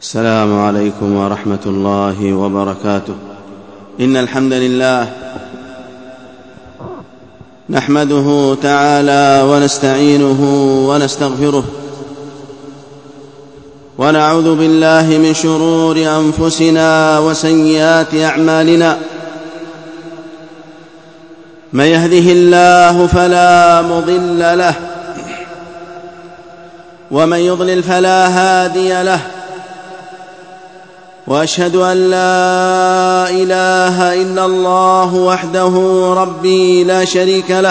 السلام عليكم ورحمة الله وبركاته. إن الحمد لله نحمده تعالى ونستعينه ونستغفره، ونعوذ بالله من شرور أنفسنا وسيئات أعمالنا. من يهده الله فلا مضل له، ومن يضلل فلا هادي له، وأشهد أن لا إله إلا الله وحده ربي لا شريك له،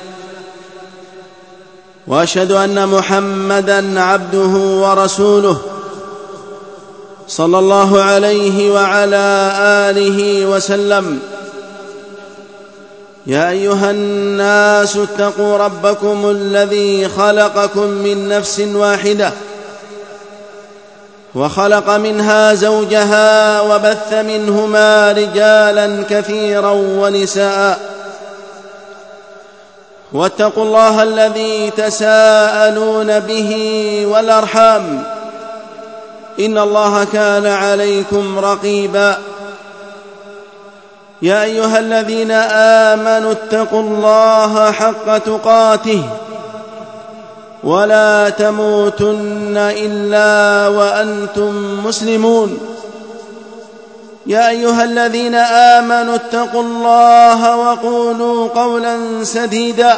وأشهد أن محمدًا عبده ورسوله صلى الله عليه وعلى آله وسلم. يا أيها الناس اتقوا ربكم الذي خلقكم من نفس واحدة، وخلق منها زوجها، وبث منهما رجالا كثيرا ونساء. واتقوا الله الذي تساءلون به والأرحام، إن الله كان عليكم رقيبا. يا أيها الذين آمنوا اتقوا الله حق تقاته، ولا تموتن إلا وأنتم مسلمون. يا أيها الذين آمنوا اتقوا الله وقولوا قولا سديدا،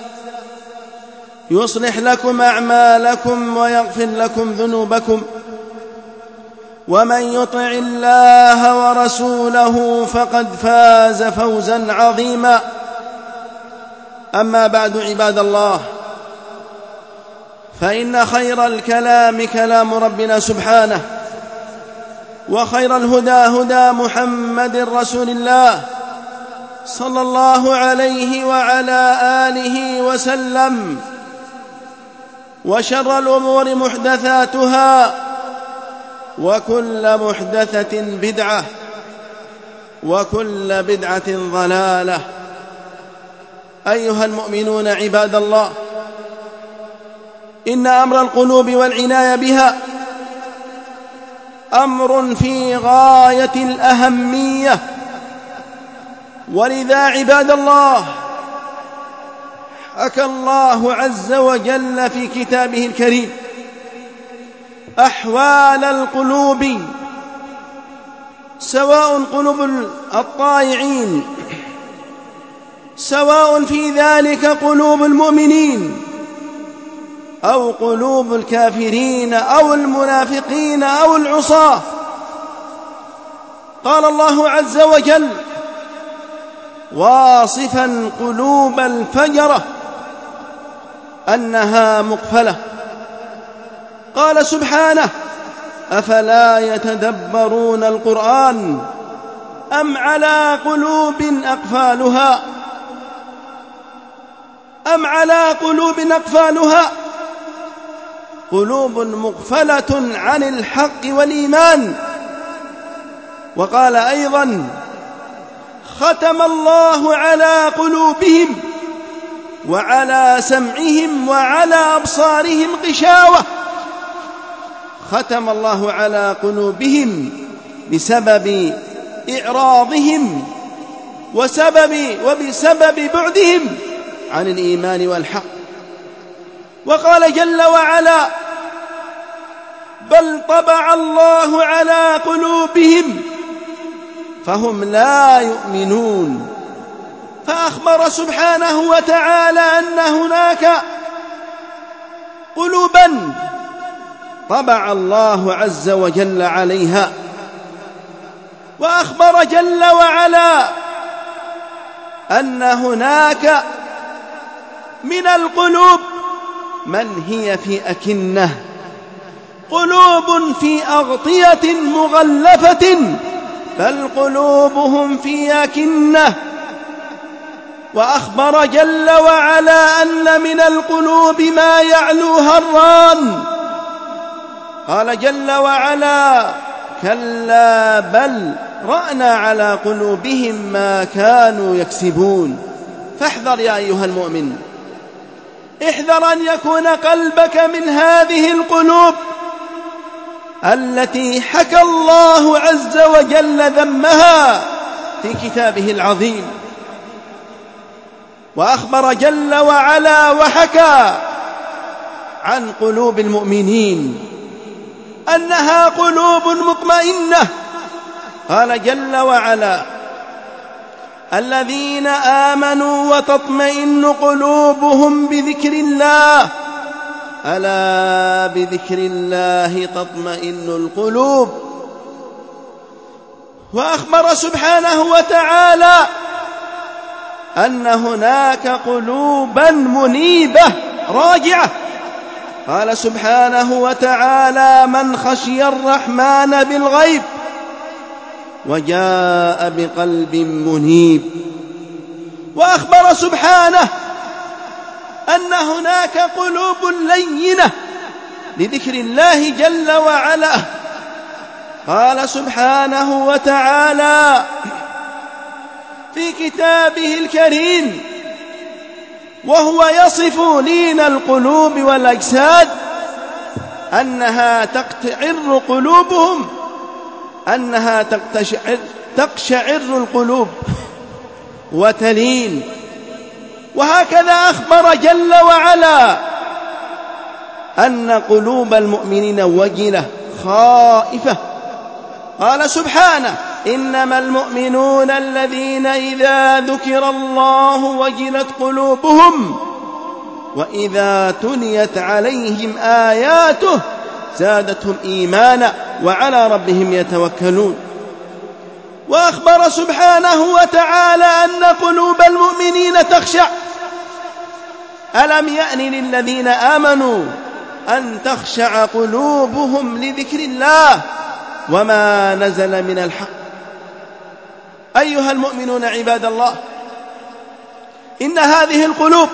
يصلح لكم أعمالكم ويغفر لكم ذنوبكم، ومن يطع الله ورسوله فقد فاز فوزا عظيما. أما بعد، عباد الله، فإن خير الكلام كلام ربنا سبحانه، وخير الهدى هدى محمد رسول الله صلى الله عليه وعلى آله وسلم، وشر الأمور محدثاتها، وكل محدثة بدعة، وكل بدعة ضلالة. أيها المؤمنون عباد الله، إن أمر القلوب والعناية بها أمر في غاية الأهمية. ولذا عباد الله، حكى الله عز وجل في كتابه الكريم أحوال القلوب، سواء قلوب الطائعين، سواء في ذلك قلوب المؤمنين أو قلوب الكافرين أو المنافقين أو العصاة. قال الله عز وجل واصفا قلوب الفجرة أنها مقفلة، قال سبحانه أفلا يتدبرون القرآن أم على قلوب أقفالها قلوب مقفلة عن الحق والإيمان. وقال أيضا ختم الله على قلوبهم وعلى سمعهم وعلى أبصارهم غشاوة. ختم الله على قلوبهم بسبب إعراضهم وبسبب بعدهم عن الإيمان والحق. وقال جل وعلا بل طبع الله على قلوبهم فهم لا يؤمنون. فأخبر سبحانه وتعالى أن هناك قلوبا طبع الله عز وجل عليها، وأخبر جل وعلا أن هناك من القلوب من هي في أكنة، قلوب في أغطية مغلفة، بل قلوبهم في أكنة. وأخبر جل وعلا أن من القلوب ما يعلو هران. قال جل وعلا كلا بل رأنا على قلوبهم ما كانوا يكسبون. فاحذر يا أيها المؤمن، احذر أن يكون قلبك من هذه القلوب التي حكى الله عز وجل ذمها في كتابه العظيم، وأخبر جل وعلا وحكى عن قلوب المؤمنين أنها قلوب مطمئنة. قال جل وعلا: الذين آمنوا وتطمئن قلوبهم بذكر الله، ألا بذكر الله تطمئن القلوب. وأخبر سبحانه وتعالى أن هناك قلوبا منيبة راجعة. قال سبحانه وتعالى: من خشي الرحمن بالغيب وجاء بقلب منيب. وأخبر سبحانه أن هناك قلوب لينة لذكر الله جل وعلا. قال سبحانه وتعالى في كتابه الكريم وهو يصف لين القلوب والأجساد أنها تقشعر قلوبهم، أنها تقشعر القلوب وتلين. وهكذا أخبر جل وعلا أن قلوب المؤمنين وجلة خائفة. قال سبحانه: إنما المؤمنون الذين إذا ذكر الله وجلت قلوبهم وإذا تليت عليهم آياته زادتهم إيمانا وعلى ربهم يتوكلون. وأخبر سبحانه وتعالى أن قلوب المؤمنين تخشع. ألم يأن للذين آمنوا أن تخشع قلوبهم لذكر الله وما نزل من الحق. أيها المؤمنون عباد الله، إن هذه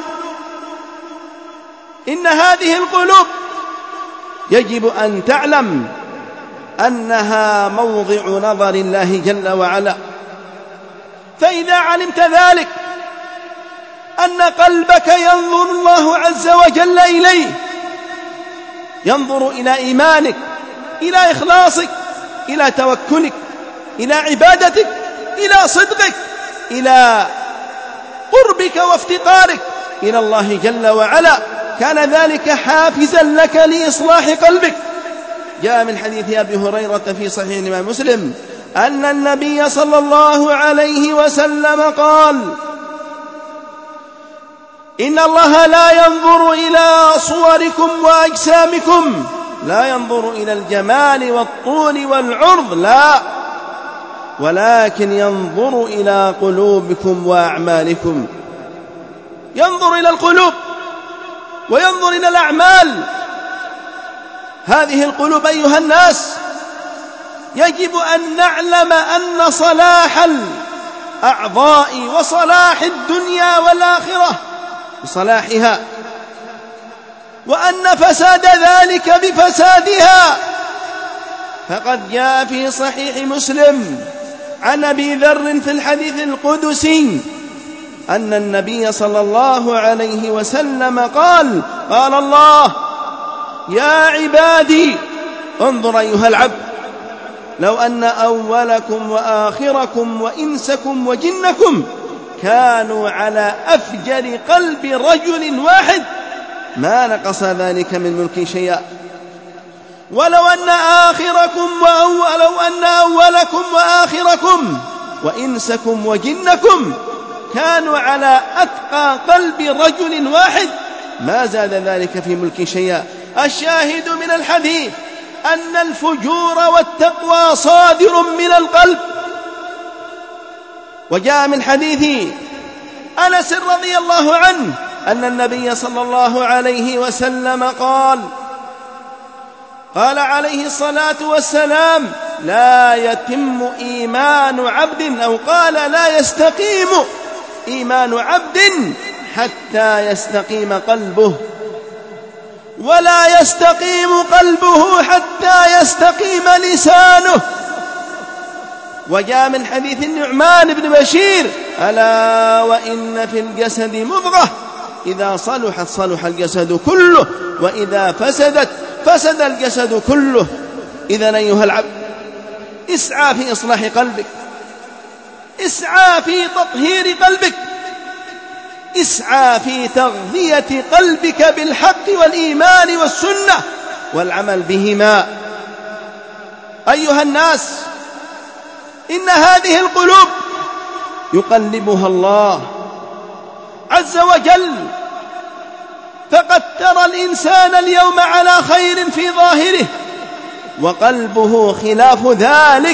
القلوب يجب أن تعلم أنها موضع نظر الله جل وعلا. فإذا علمت ذلك أن قلبك ينظر الله عز وجل إليه، ينظر إلى إيمانك، إلى إخلاصك، إلى توكلك، إلى عبادتك، إلى صدقك، إلى قربك وافتقارك إلى الله جل وعلا، كان ذلك حافزا لك لإصلاح قلبك. جاء من حديث أبي هريرة في صحيح الإمام مسلم أن النبي صلى الله عليه وسلم قال: إن الله لا ينظر إلى صوركم وأجسامكم، لا ينظر إلى الجمال والطول والعرض، لا، ولكن ينظر إلى قلوبكم وأعمالكم. ينظر إلى القلوب وينظر إلى الأعمال. هذه القلوب أيها الناس يجب أن نعلم أن صلاح الأعضاء وصلاح الدنيا والآخرة بصلاحها، وأن فساد ذلك بفسادها. فقد جاء في صحيح مسلم عن أبي ذر في الحديث القدسي أن النبي صلى الله عليه وسلم قال: قال الله: يا عبادي انظر أيها العبد، لو أن أولكم وآخركم وإنسكم وجنكم كانوا على أفجر قلب رجل واحد ما نقص ذلك من ملك شيئا، ولو أن أولكم وآخركم وإنسكم وجنكم كانوا على أتقى قلب رجل واحد ما زاد ذلك في ملك شيئا. الشاهد من الحديث أن الفجور والتقوى صادر من القلب. وجاء من حديث أنس رضي الله عنه أن النبي صلى الله عليه وسلم قال عليه الصلاة والسلام: لا يتم إيمان عبد، أو قال: لا يستقيم إيمان عبد حتى يستقيم قلبه، ولا يستقيم قلبه حتى يستقيم لسانه. وجاء من حديث النعمان بن بشير: ألا وإن في الجسد مضغة إذا صلحت صلح الجسد كله، وإذا فسدت فسد الجسد كله. إذن أيها العبد اسعى في إصلاح قلبك، اسعى في تطهير قلبك، اسعى في تغذية قلبك بالحق والإيمان والسنة والعمل بهما. أيها الناس، إن هذه القلوب يقلبها الله عز وجل، فقد ترى الإنسان اليوم على خير في ظاهره وقلبه خلاف ذلك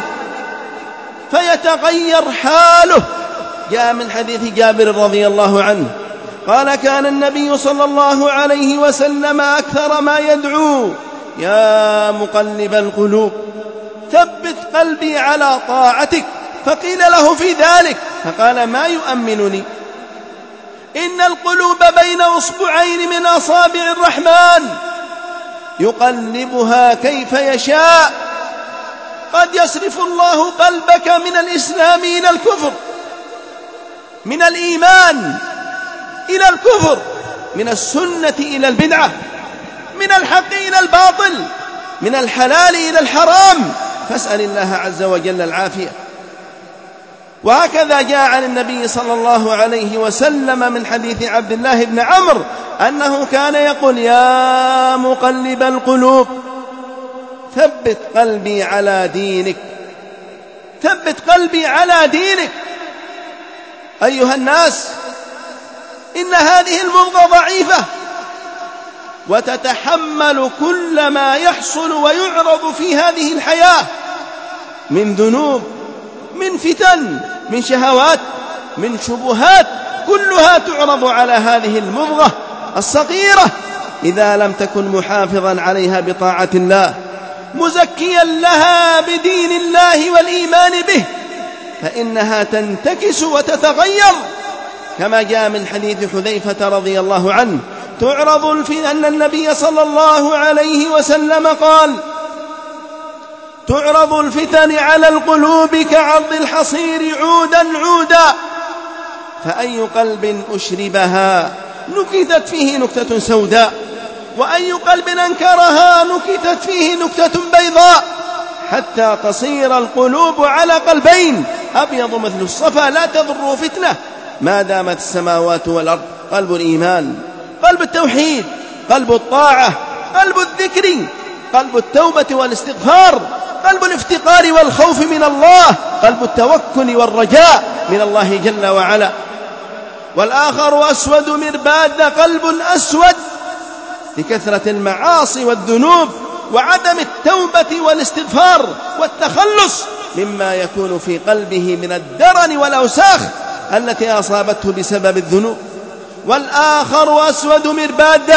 فيتغير حاله. جاء من حديث جابر رضي الله عنه قال: كان النبي صلى الله عليه وسلم أكثر ما يدعو: يا مقلب القلوب ثبت قلبي على طاعتك. فقيل له في ذلك فقال: ما يؤمنني؟ إن القلوب بين أصبعين من أصابع الرحمن يقلبها كيف يشاء. قد يصرف الله قلبك من الإسلام إلى الكفر، من الإيمان إلى الكفر، من السنة إلى البدعة، من الحق إلى الباطل، من الحلال إلى الحرام، فاسأل الله عز وجل العافية. وهكذا جاء عن النبي صلى الله عليه وسلم من حديث عبد الله بن عمرو أنه كان يقول: يا مقلب القلوب ثبت قلبي على دينك، ثبت قلبي على دينك. أيها الناس، إن هذه المضغة ضعيفة وتتحمل كل ما يحصل ويعرض في هذه الحياة من ذنوب، من فتن، من شهوات، من شبهات، كلها تعرض على هذه المضغة الصغيرة إذا لم تكن محافظا عليها بطاعة الله، مزكيا لها بدين الله والإيمان به، فإنها تنتكس وتتغير. كما جاء من حديث حذيفة رضي الله عنه أن النبي صلى الله عليه وسلم قال: تعرض الفتن على القلوب كعرض الحصير عودا عودا، فأي قلب أشربها نكتت فيه نكتة سوداء، وأي قلب أنكرها نكتت فيه نكتة بيضاء، حتى تصير القلوب على قلبين: أبيض مثل الصفا لا تضر فتنة ما دامت السماوات والأرض. قلب الإيمان، قلب التوحيد، قلب الطاعة، قلب الذكر، قلب التوبة والاستغفار، قلب الافتقار والخوف من الله، قلب التوكل والرجاء من الله جل وعلا. والآخر أسود مرباد، قلب أسود لكثرة المعاصي والذنوب وعدم التوبة والاستغفار والتخلص مما يكون في قلبه من الدرن والأوساخ التي أصابته بسبب الذنوب. والآخر أسود مرباد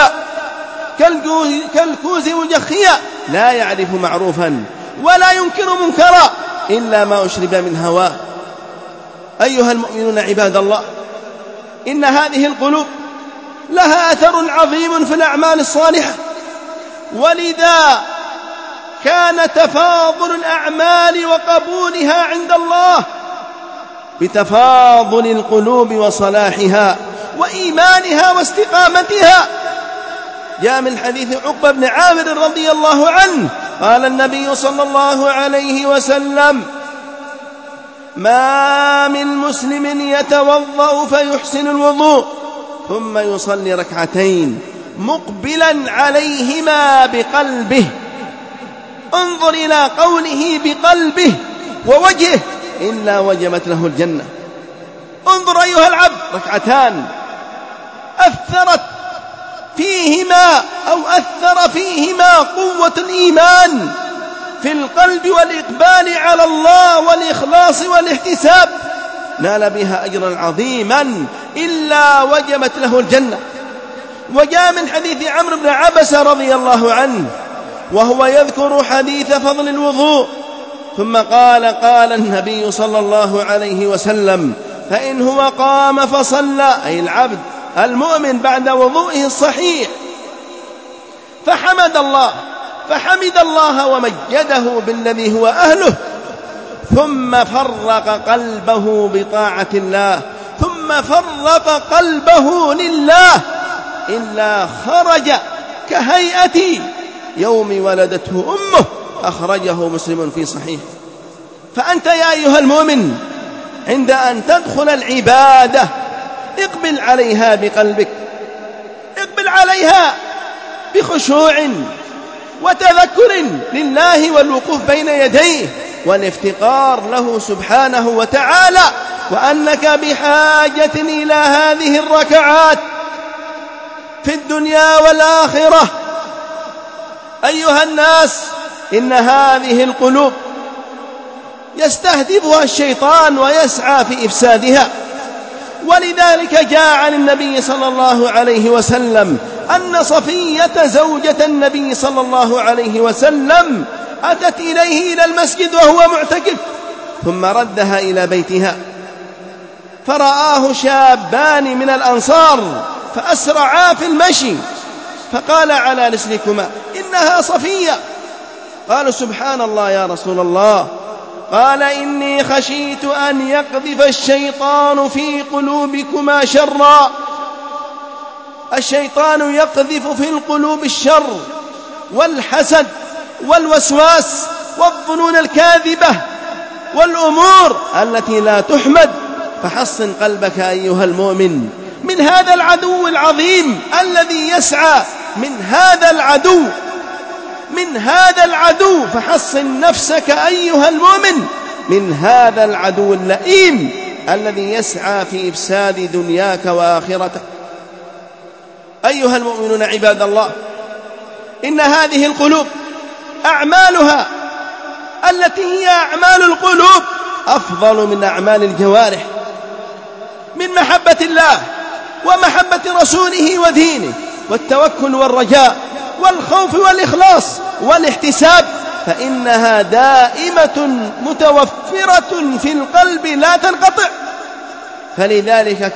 كالكوز مجخيا، لا يعرف معروفا ولا ينكر منكرا إلا ما أشرب من هواه. أيها المؤمنون عباد الله، إن هذه القلوب لها أثر عظيم في الأعمال الصالحة، ولذا كان تفاضل الأعمال وقبولها عند الله بتفاضل القلوب وصلاحها وإيمانها واستقامتها. جاء من حديث عقبة بن عامر رضي الله عنه قال النبي صلى الله عليه وسلم: ما من مسلم يتوضأ فيحسن الوضوء ثم يصلي ركعتين مقبلا عليهما بقلبه، انظر إلى قوله بقلبه ووجهه، إلا وجبت له الجنة. انظر أيها العبد، ركعتان أثر فيهما قوة الإيمان في القلب والإقبال على الله والإخلاص والاحتساب، نال بها أجرا عظيما إلا وجبت له الجنة. وجاء من حديث عمرو بن عبسة رضي الله عنه وهو يذكر حديث فضل الوضوء، ثم قال النبي صلى الله عليه وسلم: فإن هو قام فصلى، أي العبد المؤمن بعد وضوئه الصحيح، فحمد الله ومجده بالذي هو أهله، ثم فرق قلبه بطاعة الله، ثم فرق قلبه لله، إلا خرج كهيئة يوم ولدته أمه أخرجه مسلم في صحيح. فأنت يا أيها المؤمن عند أن تدخل العبادة اقبل عليها بقلبك، اقبل عليها بخشوع وتذكر لله والوقوف بين يديه والافتقار له سبحانه وتعالى، وأنك بحاجة إلى هذه الركعات في الدنيا والآخرة. أيها الناس، إن هذه القلوب يستهدفها الشيطان ويسعى في إفسادها، ولذلك جاء عن النبي صلى الله عليه وسلم أن صفية زوجة النبي صلى الله عليه وسلم أتت إليه إلى المسجد وهو معتكف، ثم ردها إلى بيتها، فرآه شابان من الأنصار فأسرعا في المشي، فقال على رسلكما إنها صفية. قالوا سبحان الله يا رسول الله. قال إني خشيت أن يقذف الشيطان في قلوبكما شرا. الشيطان يقذف في القلوب الشر والحسد والوسواس والظنون الكاذبة والأمور التي لا تحمد. فحصن قلبك أيها المؤمن من هذا العدو العظيم الذي يسعى من هذا العدو فحصن نفسك أيها المؤمن من هذا العدو اللئيم الذي يسعى في إفساد دنياك وآخرتك. أيها المؤمنون عباد الله، إن هذه القلوب أعمالها التي هي أعمال القلوب أفضل من أعمال الجوارح، من محبة الله ومحبة رسوله ودينه والتوكل والرجاء والخوف والإخلاص والاحتساب، فإنها دائمة متوفرة في القلب لا تنقطع. فلذلك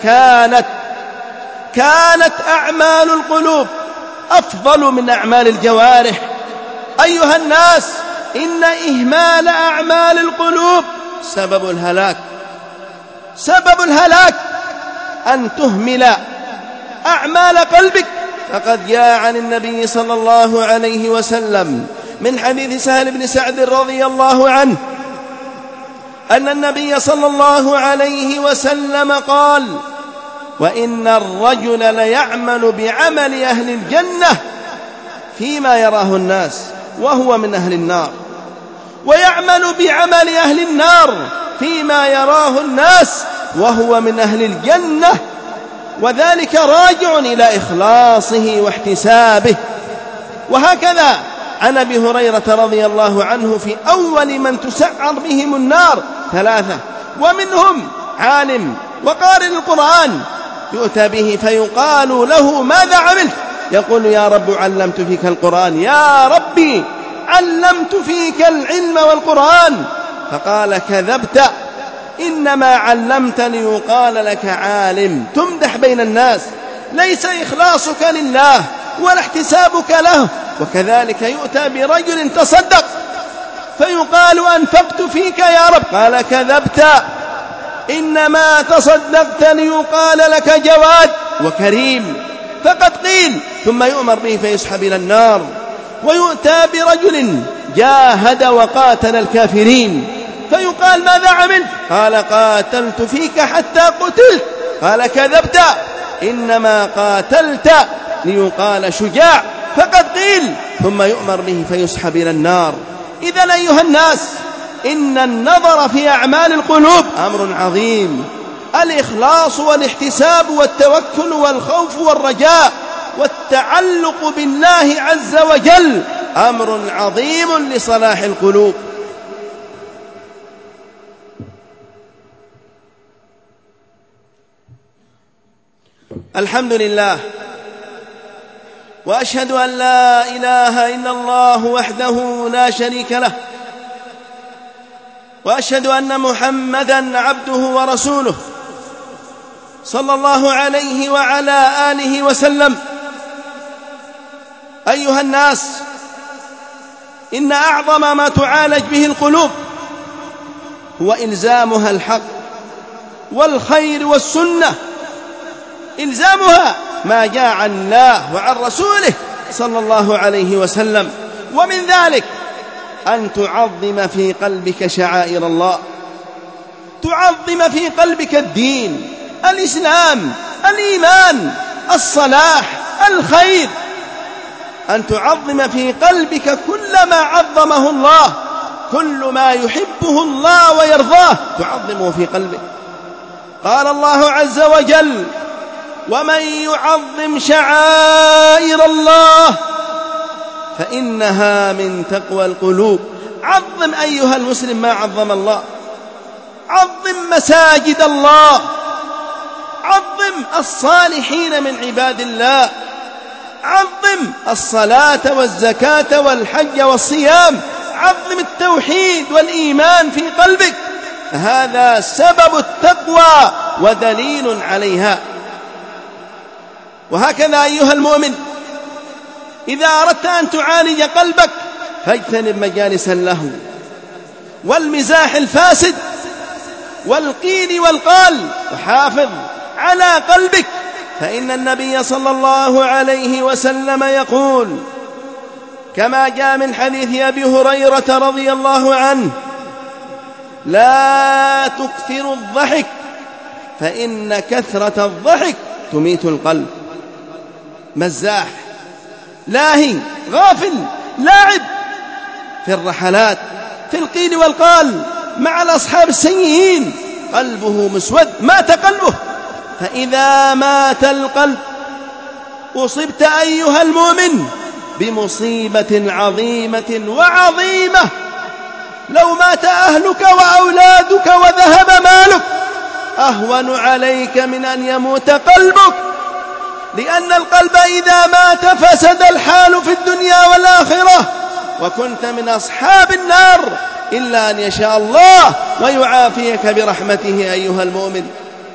كانت أعمال القلوب أفضل من أعمال الجوارح. أيها الناس، إن إهمال أعمال القلوب سبب الهلاك أن تهمل أعمال قلبك. فقد جاء عن النبي صلى الله عليه وسلم من حديث سهل بن سعد رضي الله عنه أن النبي صلى الله عليه وسلم قال: وإن الرجل ليعمل بعمل أهل الجنة فيما يراه الناس وهو من أهل النار، ويعمل بعمل أهل النار فيما يراه الناس وهو من أهل الجنة، وذلك راجع إلى إخلاصه واحتسابه. وهكذا عن أبي هريرة رضي الله عنه في أول من تسعر بهم النار 3، ومنهم عالم وقارئ القرآن يؤتى به فيقال له: ماذا عملت؟ يقول: يا رب علمت فيك القرآن، يا ربي علمت فيك العلم والقرآن. فقال: كذبت، إنما علمت ليقال لك عالم. تمدح بين الناس، ليس إخلاصك لله ولا احتسابك له. وكذلك يؤتى برجل تصدق فيقال: أنفقت فيك يا رب. قال: كذبت، إنما تصدقت ليقال لك جواد وكريم. فقد قيل. ثم يؤمر به فيسحب إلى النار. ويؤتى برجل جاهد وقاتل الكافرين فيقال: ماذا عملت؟ قال: قاتلت فيك حتى قتلت. قال: كذبت، إنما قاتلت ليقال شجاع. فقد قيل. ثم يؤمر به فيسحب إلى النار. إذن أيها الناس، إن النظر في أعمال القلوب أمر عظيم. الإخلاص والاحتساب والتوكل والخوف والرجاء والتعلق بالله عز وجل أمر عظيم لصلاح القلوب. الحمد لله، وأشهد أن لا إله إلا الله وحده لا شريك له، وأشهد أن محمدًا عبده ورسوله صلى الله عليه وعلى آله وسلم. أيها الناس، إن أعظم ما تعالج به القلوب هو إلزامها الحق والخير والسنة، إلزامها ما جاء عن الله وعن رسوله صلى الله عليه وسلم. ومن ذلك أن تعظم في قلبك شعائر الله، تعظم في قلبك الدين، الإسلام، الإيمان، الصلاح، الخير، أن تعظم في قلبك كل ما عظمه الله، كل ما يحبه الله ويرضاه تعظمه في قلبك. قال الله عز وجل: ومن يعظم شعائر الله فإنها من تقوى القلوب. عظم أيها المسلم ما عظم الله، عظم مساجد الله، عظم الصالحين من عباد الله، عظم الصلاة والزكاة والحج والصيام، عظم التوحيد والإيمان في قلبك، هذا سبب التقوى ودليل عليها. وهكذا أيها المؤمن، إذا أردت أن تعالج قلبك فاجتنب مجالس اللهو والمزاح الفاسد والقيل والقال، وحافظ على قلبك، فإن النبي صلى الله عليه وسلم يقول كما جاء من حديث أبي هريرة رضي الله عنه: لا تكثروا الضحك فإن كثرة الضحك تميت القلب. مزاح، لاهي، غافل، لاعب في الرحلات، في القيل والقال مع الأصحاب السيئين، قلبه مسود، مات قلبه. فإذا مات القلب أصبت أيها المؤمن بمصيبة عظيمة وعظيمة. لو مات أهلك وأولادك وذهب مالك أهون عليك من أن يموت قلبك، لأن القلب إذا مات فسد الحال في الدنيا والآخرة، وكنت من أصحاب النار إلا أن يشاء الله ويعافيك برحمته. أيها المؤمن،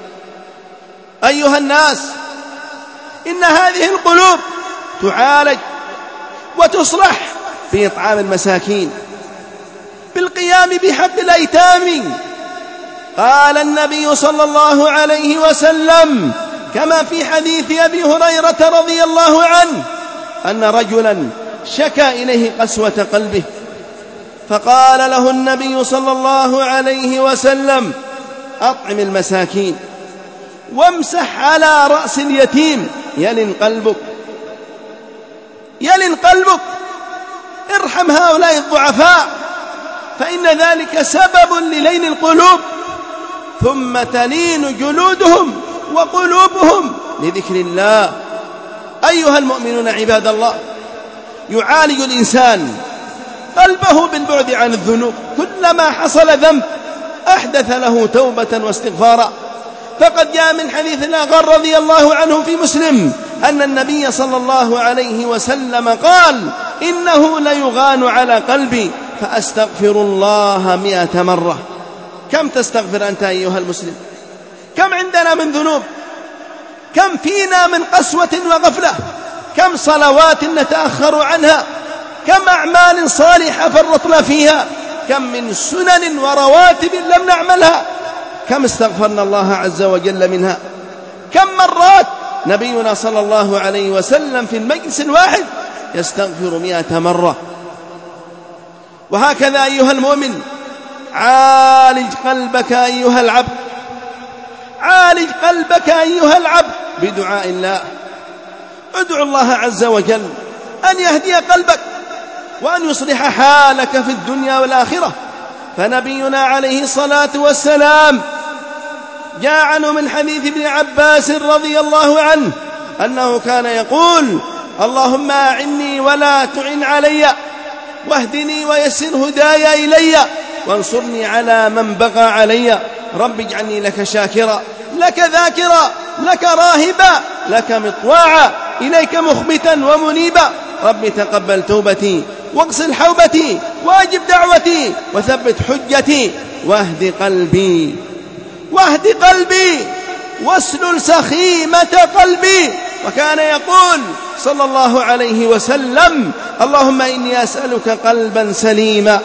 أيها الناس، إن هذه القلوب تعالج وتصلح بإطعام المساكين، بالقيام بحق الأيتام. قال النبي صلى الله عليه وسلم كما في حديث أبي هريرة رضي الله عنه أن رجلا شكى إليه قسوة قلبه، فقال له النبي صلى الله عليه وسلم: أطعم المساكين وامسح على رأس اليتيم يلن قلبك، يلن قلبك، ارحم هؤلاء الضعفاء، فإن ذلك سبب للين القلوب، ثم تلين جلودهم وقلوبهم لذكر الله. أيها المؤمنون عباد الله، يعالج الإنسان قلبه بالبعد عن الذنوب، كلما حصل ذنب أحدث له توبة واستغفارا. فقد جاء من حديث الأغر رضي الله عنه في مسلم أن النبي صلى الله عليه وسلم قال: إنه ليغان على قلبي فأستغفر الله 100 مرة. كم تستغفر أنت أيها المسلم؟ كم عندنا من ذنوب؟ كم فينا من قسوة وغفلة؟ كم صلوات نتأخر عنها؟ كم أعمال صالحة فرطنا فيها؟ كم من سنن ورواتب لم نعملها؟ كم استغفرنا الله عز وجل منها؟ كم مرات نبينا صلى الله عليه وسلم في المجلس الواحد يستغفر 100 مرة؟ وهكذا أيها المؤمن، عالج قلبك أيها العبد، عالج قلبك أيها العبد بدعاء الله. ادعو الله عز وجل أن يهدي قلبك وأن يصلح حالك في الدنيا والآخرة. فنبينا عليه الصلاة والسلام جاء عنه من حديث ابن عباس رضي الله عنه أنه كان يقول: اللهم أعني ولا تعن علي، واهدني ويسر هداي إلي، وانصرني على من بغى علي. رب اجعلني لك شاكرا، لك ذاكرا، لك راهبا، لك مطواعا، إليك مخبتا ومنيبا. رب تقبل توبتي واغسل حوبتي واجب دعوتي وثبت حجتي واهد قلبي، واهد قلبي واسلل سخيمة قلبي. وكان يقول صلى الله عليه وسلم: اللهم إني أسألك قلبا سليما،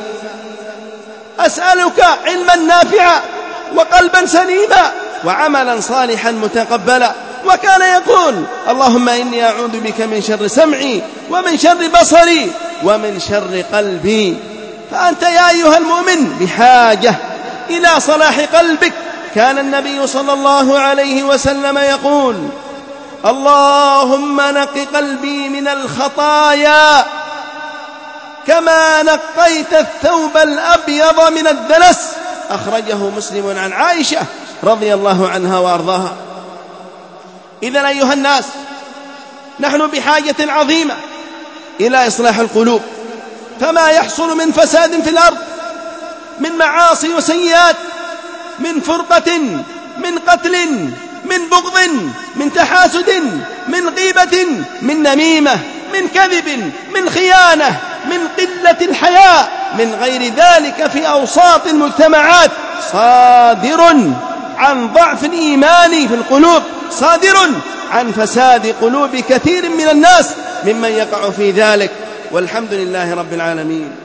أسألك علما نافعا وقلبا سليما وعملا صالحا متقبلا. وكان يقول: اللهم إني أعوذ بك من شر سمعي ومن شر بصري ومن شر قلبي. فأنت يا أيها المؤمن بحاجة إلى صلاح قلبك. كان النبي صلى الله عليه وسلم يقول: اللهم نق قلبي من الخطايا كما نقيت الثوب الأبيض من الدنس. أخرجه مسلم عن عائشة رضي الله عنها وأرضاها. إذن أيها الناس، نحن بحاجة عظيمة إلى إصلاح القلوب. فما يحصل من فساد في الأرض من معاصي وسيئات، من فرقة، من قتل، من بغض، من تحاسد، من غيبة، من نميمة، من كذب، من خيانة، من قلة الحياء، من غير ذلك في أوساط المجتمعات، صادر عن ضعف الإيمان في القلوب، صادر عن فساد قلوب كثير من الناس ممن يقع في ذلك. والحمد لله رب العالمين.